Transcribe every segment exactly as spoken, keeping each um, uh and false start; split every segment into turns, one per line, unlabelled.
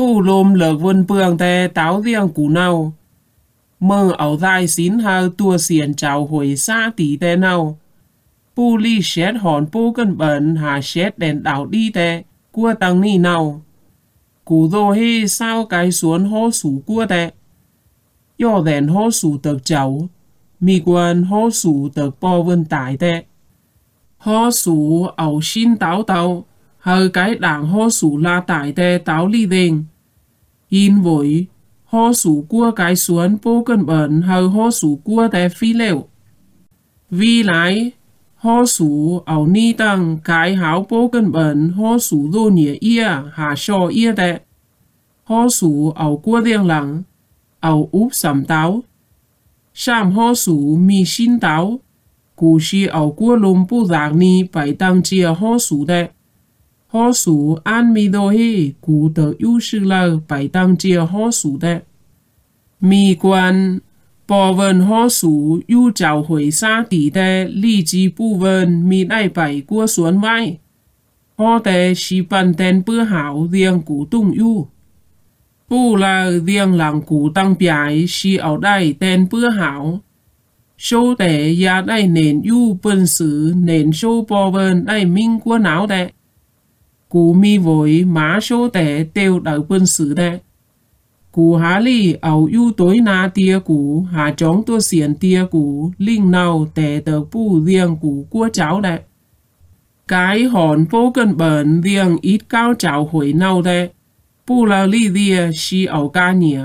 Bù lùm lợc vân bường tè táo riêng củ nào. Mơ ảo dài xín hào tua xiển chào hồi xa tí tè nào. Bù ly xét hòn bù cân bẩn hà xét đèn đảo đi tè, cua tăng ni nào. Cú dô hê sao cái xuống hô sủ cua tè. Yo đèn hô sủ tợc cháu, mì quan hô sủ tợc bò vân tải tè. Hô sủ ảo xin táo táo, hờ cái đảng hô sủ la tải tè táo ly đền. In với hô sủ cua cái xuống bố cân bẩn hờ hô sủ cua tè phi liệu. Vì lại, hô sủ ảo ni tăng cái háo bố cân bẩn hô sủ đô nhẹ ia hà sò ia tè. Hô sủ ảo cua riêng lắng, ảo úp sầm táo. Sàm hô sủ mì xin táo, cú si ảo cua lùm bù giạc ni bảy tăng chia hô sủ tè. Hô sủ an mì đô hê cú tờ ưu sư lờ bảy tăng chia hô sủ tè. Mì quan bò vần hô sủ ưu chào hồi xa tỷ tè lì chi bù vần mì đại bảy cua xuống vai. Hô tè xì bàn tên bữa hảo riêng cú tung ưu. Bù là riêng làng cú tăng biái xì ảo đại tên bữa hảo. Số tè ya đại nền ưu bần sử nền số bò vần đại minh của não tè. Cú mi với má số tè tiêu đảo bần sử tè. Cú há lì ảo ưu tối na tia cú hà chóng tua xiển tia cú linh nào tè tờ bù riêng cú cua cháu tè. Cái hòn bố cân bẩn riêng ít cao cháu hồi nào tè. Bù là lì đìa xì ảo ca nhỉ.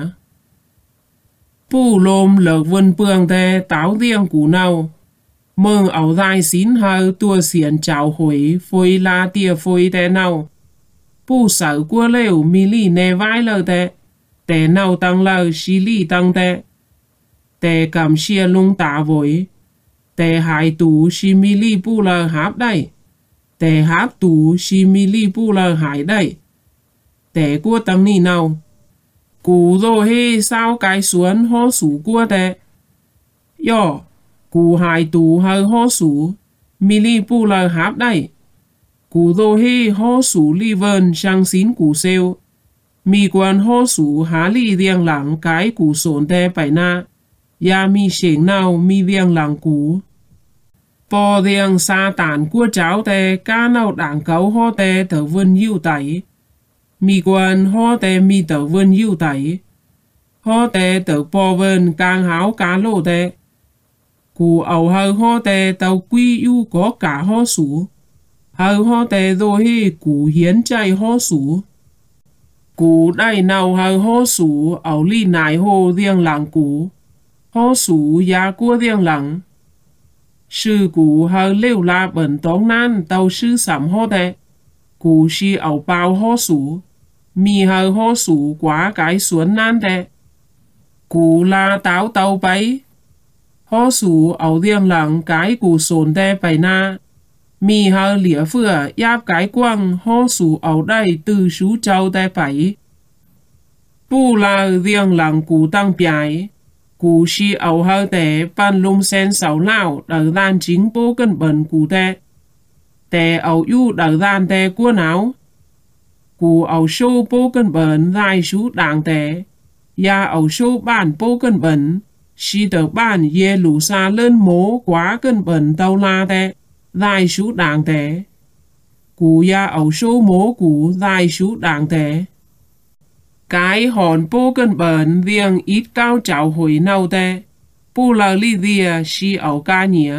Bù lôm lợc vân bường tè táo riêng cú nào. Mơ ảo dài xín hờ tua xiển cháu hồi phôi la tia phôi tè nào. Bù sở cua lều mi lì nè vai lờ tè. Tè nào tăng lờ xì lì tăng tè. Tè cảm xìa lung tả với. Tè hải tú xì mi lì bù lờ háp đầy. Tè háp tú xì mi lì bù lờ hải đầy. Tè cua tăng ni nào. Cú dô hê sao cái xuống hô sủ cua tè. Yo, cú hải tú hờ hô sủ. Mi lì bù lờ háp đầy. Cú dô hê hô sủ lì vần sang xín cú xêu. Mi quan hô sủ há lì riêng lắng cái cú sổn tè bảy na. Ya mi xếng nào mi riêng lắng cú. Bò riêng xa tản cua cháu tè ca nào đảng cấu hô tè tờ vân yêu tẩy. Mi quan hô tè mi tờ vân yêu tẩy. Hô tè tờ bò vân càng háo cá lô tè. Cú ảo hờ hô tè tàu quy yêu có cả hô sủ. Hờ hô tè dô hê cú hiến chay hô sủ. Cú đại nào hờ hô sủ ảo lì nải hô riêng lắng cú. Hô sủ ya cua riêng lắng. Sư cú hờ lêu la bẩn tóng nan tàu sư sắm hô tè. Cú si ảo bao hô sủ. Mi hờ hô sủ quá cái xuống nan tè. Cú la táo tàu bấy. Hô sủ ảo riêng lắng cái cú sồn tè bày na. Mi hờ lĩa phửa yáp cái quăng hô sủ ảo đầy từ sú châu tè bấy. Bù là riêng lắng cú tăng biái. Cú si ảo hờ tè ban lung sen sáu lão đờ đàn chính bố cân bẩn cú tè. Tè ảo yu đờ đàn tè cua nào. Cú ảo sô bố cân bẩn dài sú đảng tè. Ya ảo sô bản bố cân bẩn. Si tờ bản ye lũ xa lên mố quá cân bẩn tàu la tè. Dài sú đảng tè. Cú ya ảo sô mố cú dài sú đảng tè. Cái hòn bố cân bẩn riêng ít cao cháu hồi nào tè. Bù là lì đìa si ảo ca nhỉ.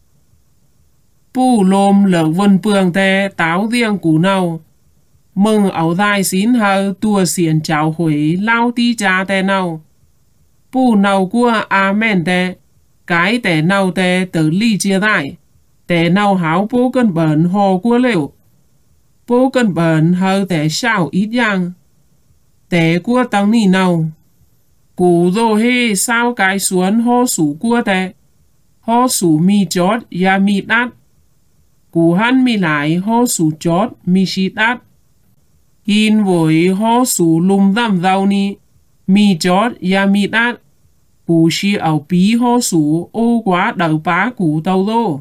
Bù lôm lợc vân bường tè táo riêng cú nào. Mừng ảo dài xín hờ tua xiển cháu hồi lao tí cha tè nào. Bù nào cua amen tè. Cái tè nào tè tờ lì chia đại. Tè nào háo bố cân bẩn hồ cua liệu. Bố cân bẩn hờ tè sao ít yang. Tè cua tăng ni nào. Cú dô hê sao cái xuống hô sủ cua tè. Hô sủ mi chót ya mi đát. Cú hắn mi lại hô sủ chót mi xì đát. In với hô sủ lùm dăm rau ni. Mi chót ya mi đát. Cú xì ảo bí hô sủ ô quá đảo bá cú tàu đô.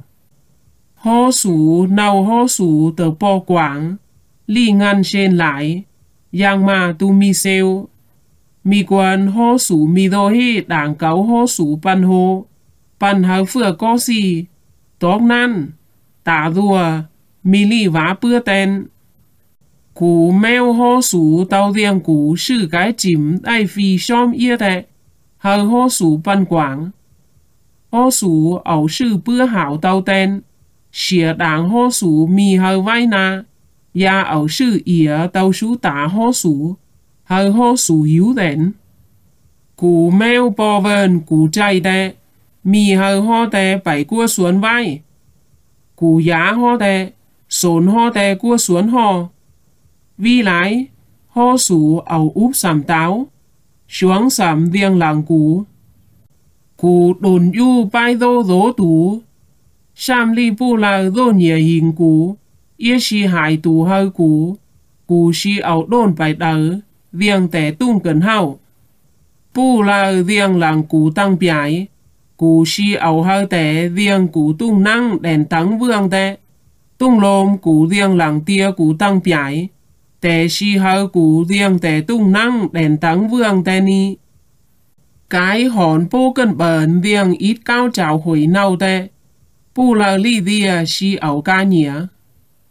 Hô sủ nào hô sủ tờ bò quảng. Lì ngăn trên lại. yang mà tu mi seo mi quan ho su mi do hi đảng cáo ho su pan ho pan hao phừa có gì tóc nan tả rùa mi li vá bưa tên cú mèo ho su tao riêng cú sư cái chìm ai phi xóm ia tệ hao ho su pan quảng ho su ẩu sư bưa hảo tao tên xìa đảng ho su mi hao vai na ya ẩu sư ỉa tao su tả ho su hao ho su hiếu đến cú mèo bò vờn cú chạy tệ mi hao ho tệ bảy cua xuống vai cú giá ho tệ sốn ho tệ cua xuống ho vì lại ho su ẩu úp sầm táo xuống sầm riêng làng cú cú đồn yu bài đô đố tú sam li bu là đô nhẹ hình cú yết si hải tú hơi cú cú si ẩu đồn bài đỡ riêng tệ tung cần hậu bu là riêng làng cú tăng bái cú si ẩu hơi tệ riêng cú tung năng đèn tắng vương tệ tung lôm cú riêng làng tia cú tăng bái tệ si hơi cú riêng tệ tung năng đèn tắng vương tệ ni cái hòn bố cân bẩn riêng ít cao trào hồi nâu tệ bu là li dia si ẩu ca nhía